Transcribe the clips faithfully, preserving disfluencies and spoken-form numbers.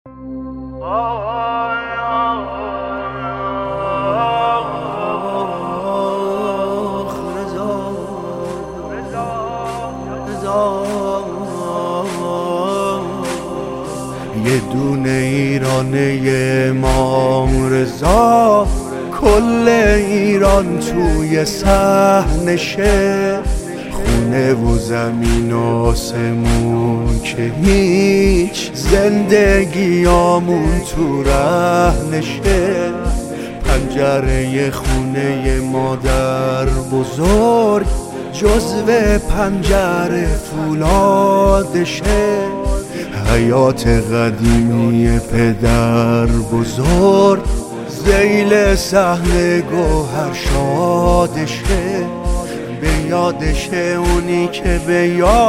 یه دونه ایرانه امام رضا، کل ایران توی صحنشه، خونه و زمین و آسمون که هیچ، زندگیامون تو رهنشه. پنجره خونه مادر بزرگ جزو پنجره فولادشه، حیات قدیمی پدر بزرگ ذیل صحن گوهر شادشه. به یادشه اونی که به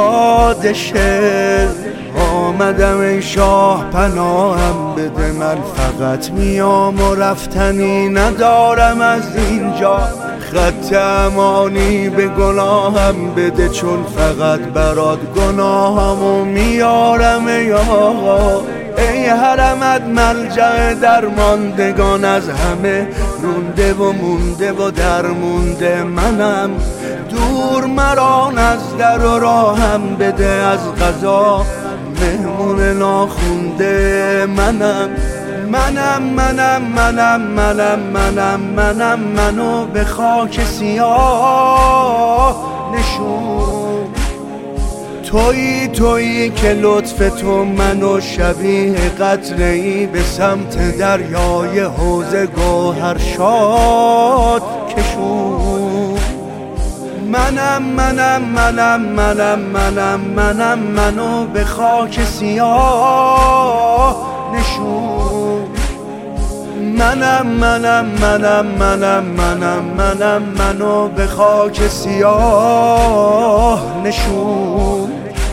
یادشه. آمدم ای شاه پناهم بده، من فقط میام و رفتنی ندارم از اینجا. خط امانی به گناهم بده، چون فقط برات گناهمو میارم ای آقا. ای حرمت ملجأ درماندگان، از همه رونده و مونده و درمونده منم. دور مرا از در و راهم بده، از قضا مهمون ناخونده منم. منم منم منم منم منم منم منو به خاک سیاه نشون. تویی تویی که لطف تو منو شبیه قطره‌ای به سمت دریای حوض گوهر شاد کشون. منم منم منم منم منم منم منو به خاک سیاه نشون. منم منم منم منم منم منم منو به خاک سیاه نشون.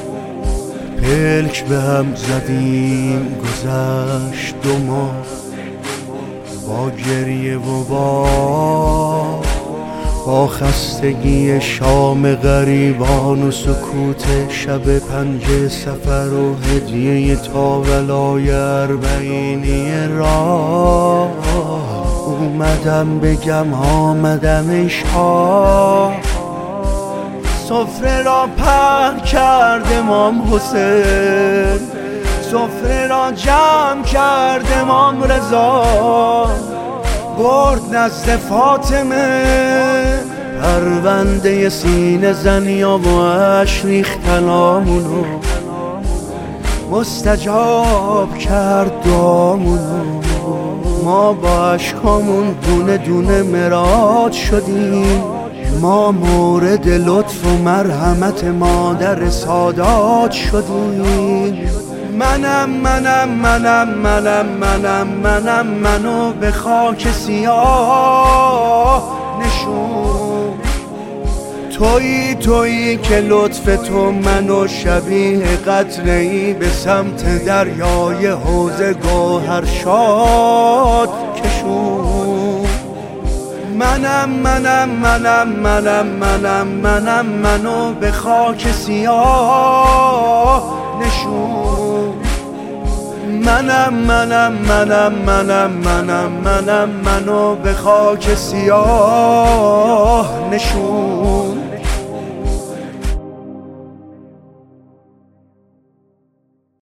پلک به هم زدیم گذشت دو ماه، با گریه و با با خستگی شام غریبان و سکوت شب پنج سفر و هدیه تا ولای اربعینی راه. اومدم بگم آمدم ای شاه، سفره را پهن کرد امام حسین، سفره را جمع کرد امام رضا. برد نزد فاطمه پرونده سینه زنیا و اش ریختنامونو، مستجاب کرد دعامونو. ما با عشقامون دونه دونه مراد شدیم، ما مورد لطف و مرحمت مادر سادات شدیم. منم منم منم منم منم منم منو به خاک سیاه نشون. تویی تویی که لطف تو منو شبیه قطره‌ای به سمت دریای حوض گوهر شاد کشون. منم منم منم منم منم منم منو به خاک سیاه نشون. منم منم منم منم منم منم منو به خاک سیاه نشون.